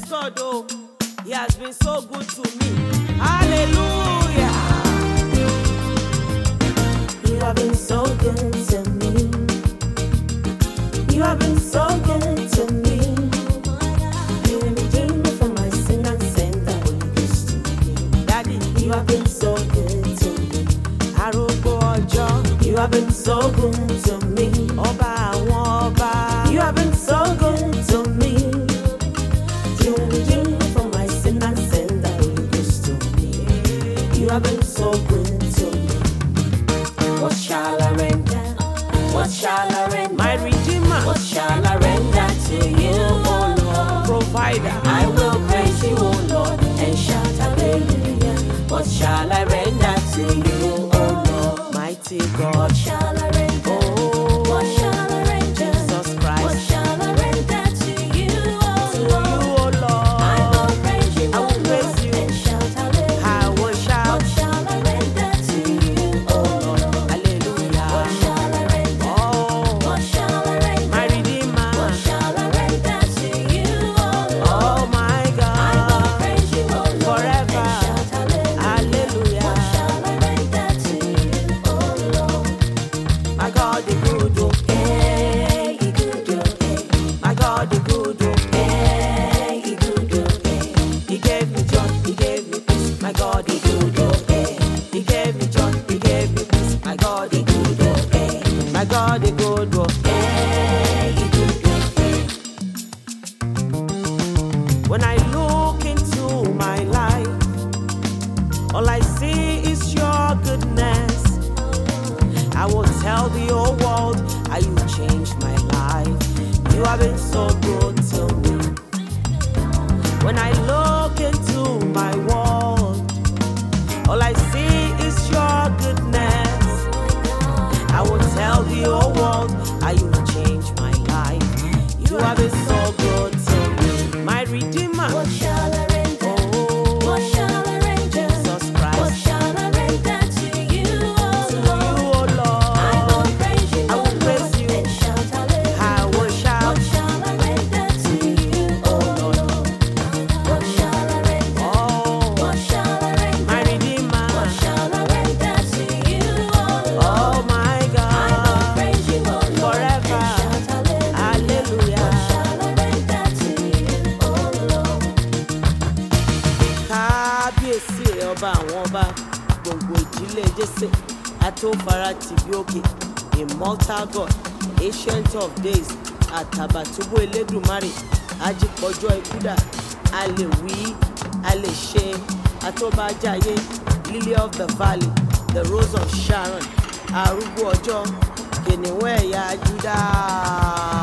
God, oh, He has been so good to me. Hallelujah. You have been so good to me. You have been so good to me. You redeemed me from my sin and sent the Holy Ghost to me. Daddy, You have been so good to me. Arúgbó ọjọ́, You have been so good to me. ọba àwọn ọba. You have been so good to me. You redeemed me from my sin and sent the Holy Ghost to me. You have been so good to me. What shall I render? What shall I render? My Redeemer, What shall I render to you, O Lord? Provider, I will praise you, O Lord, and shout hallelujah. What shall I render to you, O Lord? mighty God. What shall I render? Oh, What shall I render? Jesus What Christ. shall I render to you, O To you, Lord? oh Lord, I will praise you, I O will praise Lord, you. and shout hallelujah. I will shout. What shall I render to you, O Lord? Hallelujah. What shall I render? Oh, What shall I render? my Redeemer. What shall I render to you, O Lord? Oh, my I will God. praise you, O Lord, Forever. and shout hallelujah. Hallelujah. What shall I render to you, O Lord? My God, the good, oh. Hey, you good, oh, hey. My God, the good, oh. Hey, you good, oh, hey. He gave me joy, He gave me peace. My God, He good, oh. He gave me joy, He gave me peace. My God, He good, oh. My God, He good, oh. Hey, you good, oh, hey. When I look into my life, all I see is your goodness. I will tell the whole world how you changed my life. You have been so good to me. When I look into my world, all I see is your goodness. I will tell the whole world how you changed my life. You have been so good to me. My Redeemer. What shall I render? Oh, What shall I render? Jesus What Christ. shall I render to you, O To Lord? you, oh Lord. I will praise you, I O will Lord, praise you. and shout hallelujah. I will shout. What shall I render to you, O Lord? What shall I render? Oh, What shall I render? my Redeemer. What shall I render to you, O Lord? Oh, my I will God. praise you, O Lord, Forever. and shout hallelujah. Hallelujah. What shall I render to you, O Lord? Kábíyèsí rẹ̀ ọba àwọn ọba, gbòǹgbò ìdílé Jésè, atófara tìbí òkè, immortal God, ancient of days, àtàbàtúbú elédùmarè, ajípọ̀jọ́ ikúdà, a lè wí, a lè ṣe, atóbájáyé, lily of the valley, the rose of Sharon, arúgbó ọjọ́, kìnìún ẹ̀yà Júdà.